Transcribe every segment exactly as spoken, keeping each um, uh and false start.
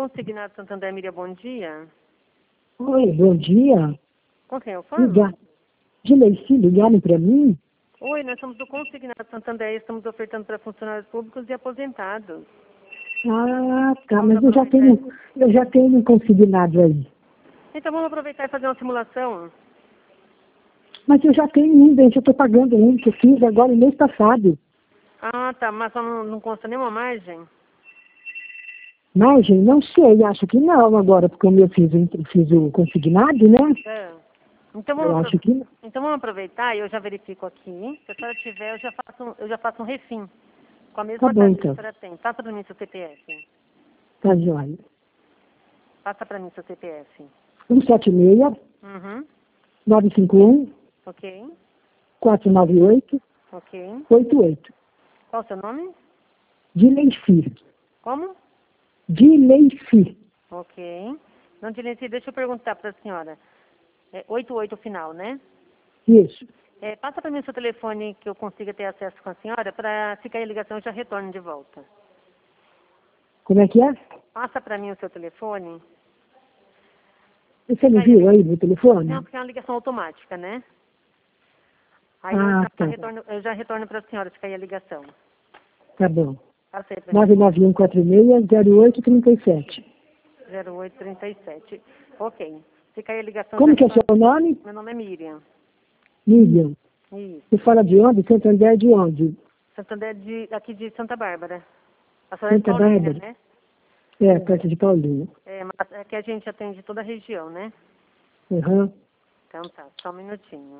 Consignado Santander, Miriam, bom dia. Oi, bom dia. Com quem eu falo? Ligar. De Leici, ligaram para mim? Oi, nós somos do Consignado Santander e estamos ofertando para funcionários públicos e aposentados. Ah, tá, mas eu já tenho, eu já tenho um consignado aí. Então vamos aproveitar e fazer uma simulação. Mas eu já tenho um, gente, eu estou pagando um que eu fiz agora no mês passado. Ah, tá, mas só não, não consta nenhuma margem? Margem? Não sei, acho que não agora, porque como eu fiz, o- fiz o consignado, né? É. Então Eu vamos, acho apro- que não. então vamos aproveitar e eu já verifico aqui. Se a senhora tiver, eu já faço, um- eu já faço um refim. Com a Tá mesma bom, taxa que a então. senhora tem. Passa para mim seu C P F. Tá joia. Passa para mim seu C P F. um sete seis, Uhum. nove cinco um, Ok. quatro nove oito, Ok. oito oito. Qual o seu nome? De Leici. Como? De Leici. Ok. Não te lembro, deixa eu perguntar para a senhora. É oito oito o final, né? Isso. É, passa para mim o seu telefone que eu consiga ter acesso com a senhora para, se cair a ligação, eu já retorno de volta. Como é que é? Passa para mim o seu telefone. Você não Cair a viu li- aí no telefone? Não, porque é uma ligação automática, né? Aí eu Ah, já, tá. retorno, eu já retorno para a senhora se cair a ligação. Tá bom. Passa aí para mim. nove nove um quatro seis, zero oito três sete. zero oito três sete. Ok. Se cair a ligação, Como já que é retorno. seu nome? Meu nome é Miriam. Miriam. Isso. Você fala de onde? Santander de onde? Santander de, aqui de Santa Bárbara. A senhora é de Santa Paulínia, Bárbara? né? É, perto de Paulina. É, mas é que a gente atende toda a região, né? Uhum. Então tá, só um minutinho.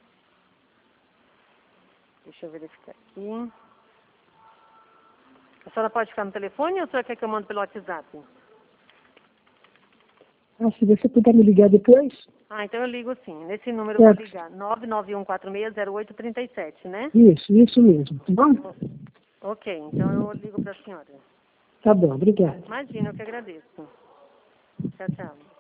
Deixa eu verificar aqui. A senhora pode ficar no telefone ou a senhora quer que eu mando pelo WhatsApp? Ah, se você puder me ligar depois? Ah, então eu ligo sim. Nesse número eu vou Certo. ligar. nove nove um quatro seis zero oito três sete, né? Isso, isso mesmo. Tá bom? Ok, então eu ligo para a senhora. Tá bom, obrigada. Imagina, eu que agradeço. Tchau, tchau.